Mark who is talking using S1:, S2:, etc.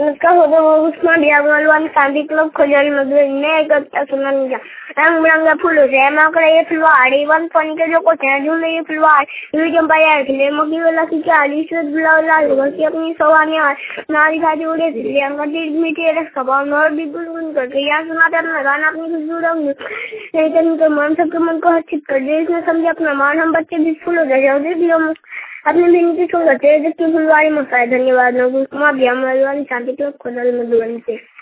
S1: नमस्कार होते उस्मान बियागलवान शांति क्लब खोजल मधुर ने करता सुनन जा रंग बिरंगे फूलों से माकड़े ये फुलवाड़ी वन फन के जो कुछ है झूले ये फुलवाड़ ये जंपा यार खिले मगी वाला की चाली से बुला लाल की अपनी सवानी नारी खाती उड़े दिले अंका दिल मीठे रस कबान और भी गुनगुन करके यहाँ सुनाते अपना गाना अपनी खुशबू रंग लेकिन उनके मन सबके मन को हर्षित कर दे इसमें समझे अपना मान हम बच्चे भी फूलों जैसे भी हम अपने दिन की छोड़ करते हैं जबकि फुलवाड़ी मसाए धन्यवाद लोगों शांति क्लब खोजल मधुबन से।